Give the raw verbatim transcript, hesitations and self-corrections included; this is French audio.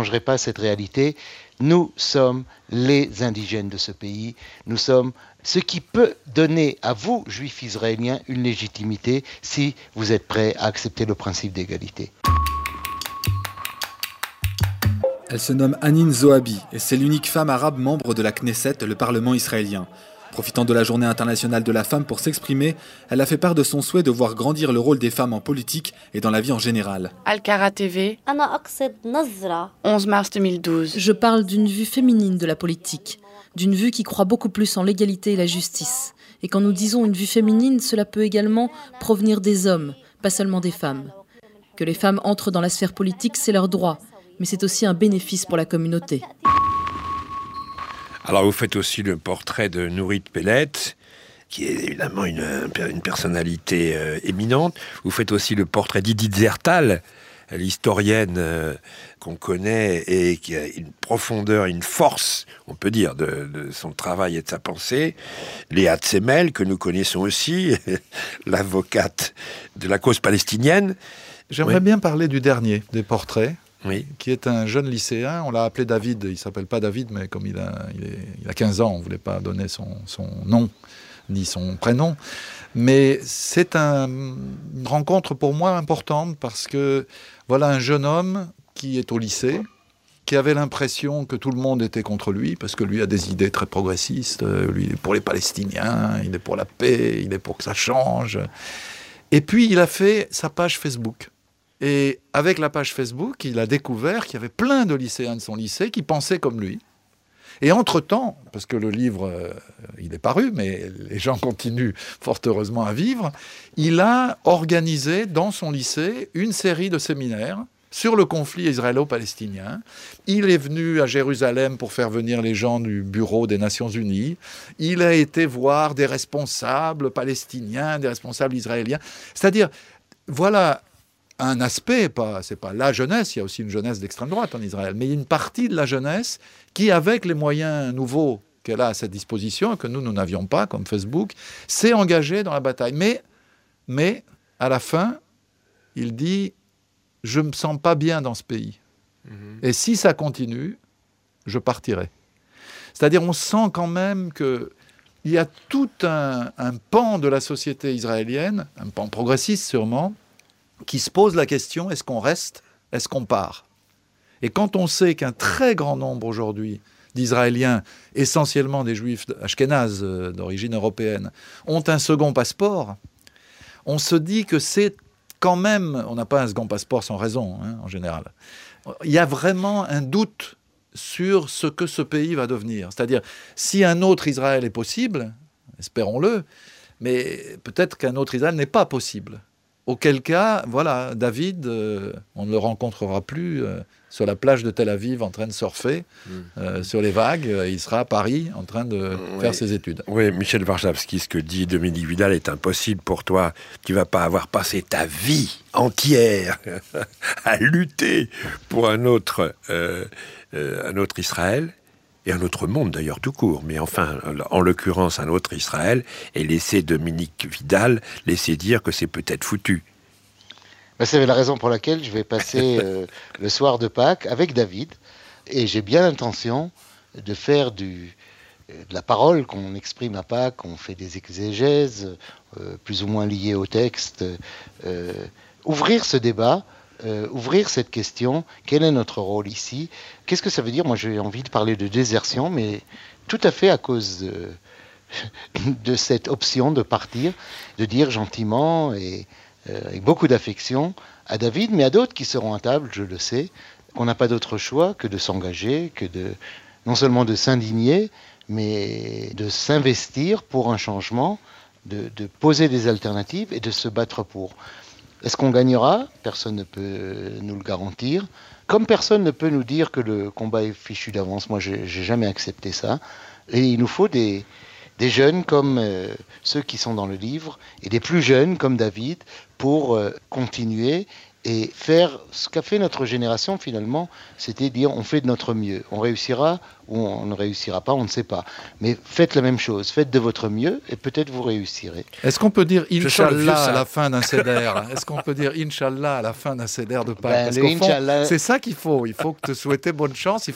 changerai pas cette réalité. Nous sommes les indigènes de ce pays. Nous sommes ce qui peut donner à vous, juifs israéliens, une légitimité si vous êtes prêts à accepter le principe d'égalité. Elle se nomme Hanin Zohabi et c'est l'unique femme arabe membre de la Knesset, le Parlement israélien. Profitant de la Journée internationale de la femme pour s'exprimer, elle a fait part de son souhait de voir grandir le rôle des femmes en politique et dans la vie en général. Al-Kara T V, onze mars deux mille douze. Je parle d'une vue féminine de la politique, d'une vue qui croit beaucoup plus en l'égalité et la justice. Et quand nous disons une vue féminine, cela peut également provenir des hommes, pas seulement des femmes. Que les femmes entrent dans la sphère politique, c'est leur droit, mais c'est aussi un bénéfice pour la communauté. Alors vous faites aussi le portrait de Nourit Pellet, qui est évidemment une, une personnalité euh, éminente. Vous faites aussi le portrait d'Edith Zertal, l'historienne euh, qu'on connaît et qui a une profondeur, une force, on peut dire, de, de son travail et de sa pensée. Léa Tsemel, que nous connaissons aussi, l'avocate de la cause palestinienne. J'aimerais oui. bien parler du dernier des portraits. Oui. Qui est un jeune lycéen, on l'a appelé David, il ne s'appelle pas David, mais comme il a, il est, il a quinze ans, on ne voulait pas donner son, son nom, ni son prénom. Mais c'est un, une rencontre pour moi importante, parce que voilà un jeune homme qui est au lycée, qui avait l'impression que tout le monde était contre lui, parce que lui a des idées très progressistes, lui il est pour les Palestiniens, il est pour la paix, il est pour que ça change. Et puis il a fait sa page Facebook. Et avec la page Facebook, il a découvert qu'il y avait plein de lycéens de son lycée qui pensaient comme lui. Et entre-temps, parce que le livre, euh, il est paru, mais les gens continuent fort heureusement à vivre, il a organisé dans son lycée une série de séminaires sur le conflit israélo-palestinien. Il est venu à Jérusalem pour faire venir les gens du bureau des Nations Unies. Il a été voir des responsables palestiniens, des responsables israéliens. C'est-à-dire, voilà un aspect, pas, c'est pas la jeunesse, il y a aussi une jeunesse d'extrême droite en Israël, mais il y a une partie de la jeunesse qui, avec les moyens nouveaux qu'elle a à sa disposition, que nous, nous n'avions pas, comme Facebook, s'est engagée dans la bataille. Mais, mais, à la fin, il dit « Je ne me sens pas bien dans ce pays. Mmh. Et si ça continue, je partirai. » C'est-à-dire, on sent quand même qu'il y a tout un, un pan de la société israélienne, un pan progressiste sûrement, qui se pose la question, est-ce qu'on reste, est-ce qu'on part? Et quand on sait qu'un très grand nombre aujourd'hui d'Israéliens, essentiellement des Juifs ashkénazes d'origine européenne, ont un second passeport, on se dit que c'est quand même, on n'a pas un second passeport sans raison, hein, en général. Il y a vraiment un doute sur ce que ce pays va devenir. C'est-à-dire, si un autre Israël est possible, espérons-le, mais peut-être qu'un autre Israël n'est pas possible. Auquel cas, voilà, David, euh, on ne le rencontrera plus euh, sur la plage de Tel Aviv en train de surfer euh, mmh. sur les vagues. Euh, il sera à Paris en train de oui. faire ses études. Oui, Michel Warszawski, ce que dit Dominique Vidal est impossible pour toi. Tu ne vas pas avoir passé ta vie entière à lutter pour un autre, euh, euh, un autre Israël. Et un autre monde d'ailleurs tout court, mais enfin, en l'occurrence un autre Israël, et laisser Dominique Vidal laisser dire que c'est peut-être foutu. Ben, c'est la raison pour laquelle je vais passer euh, le soir de Pâques avec David, et j'ai bien l'intention de faire du, de la parole qu'on exprime à Pâques, on fait des exégèses, euh, plus ou moins liées au texte, euh, ouvrir ce débat, Euh, ouvrir cette question, quel est notre rôle ici? Qu'est-ce que ça veut dire? Moi, j'ai envie de parler de désertion, mais tout à fait à cause de, de cette option de partir, de dire gentiment et euh, avec beaucoup d'affection à David, mais à d'autres qui seront à table, je le sais, qu'on n'a pas d'autre choix que de s'engager, que de non seulement de s'indigner, mais de s'investir pour un changement, de, de poser des alternatives et de se battre pour. Est-ce qu'on gagnera? Personne ne peut nous le garantir. Comme personne ne peut nous dire que le combat est fichu d'avance. Moi, j'ai, j'ai jamais accepté ça. Et il nous faut des, des jeunes comme euh, ceux qui sont dans le livre, et des plus jeunes comme David, pour euh, continuer et faire ce qu'a fait notre génération finalement, c'était dire on fait de notre mieux. On réussira ou on ne réussira pas, on ne sât pas. Mais faites la même chose, faites de votre mieux et peut-être vous réussirez. Est-ce qu'on peut dire Inch'Allah ça. à la fin d'un Seder? Est-ce qu'on peut dire Inch'Allah à la fin d'un Seder de Pâques? Ben, Parce le qu'au fond, Inch'Allah- c'est ça qu'il faut. Il faut te souhaiter bonne chance. Il